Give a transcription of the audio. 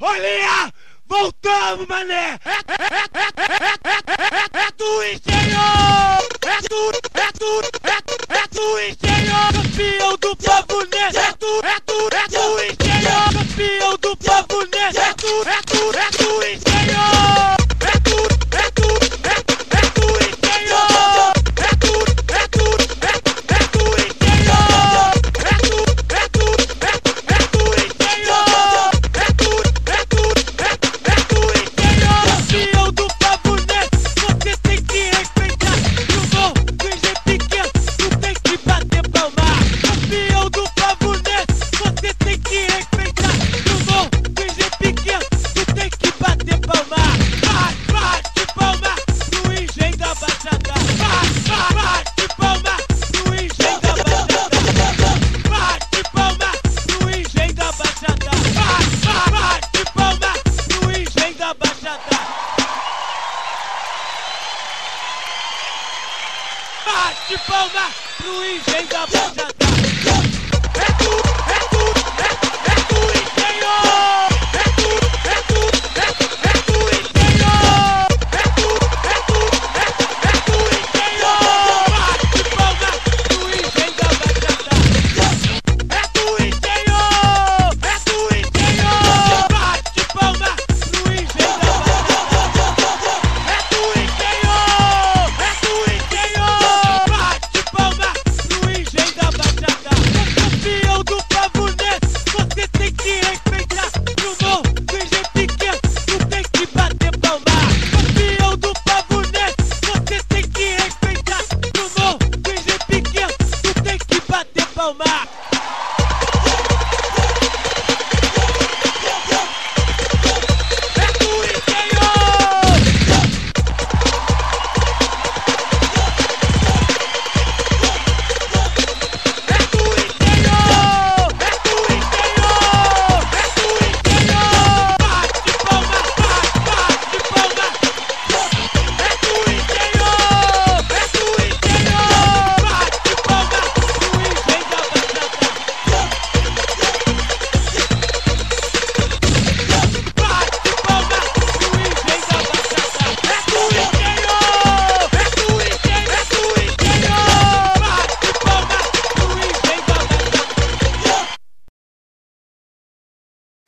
Olha! Voltamos, mané! É do interior! É do interior! Campeão do povo nesse! É do interior! Campeão do povo nesse! É do interior! É do interior! É do interior! É do interior! É do interior! Campeão do povo nesse! Você tem que respeitar! No morro do engenho pequeno, tu tem que bater palma! Campeão do povo nesse! Você tem que respeitar! No morro do engenho pequeno, tu tem que bater palma! Bate palma no engenho da Baixada! Bate palma no engenho da Baixada! Bate palma no engenho da Baixada! Bate palma no engenho da Baixada! Bate palma pro engenho da Baixada!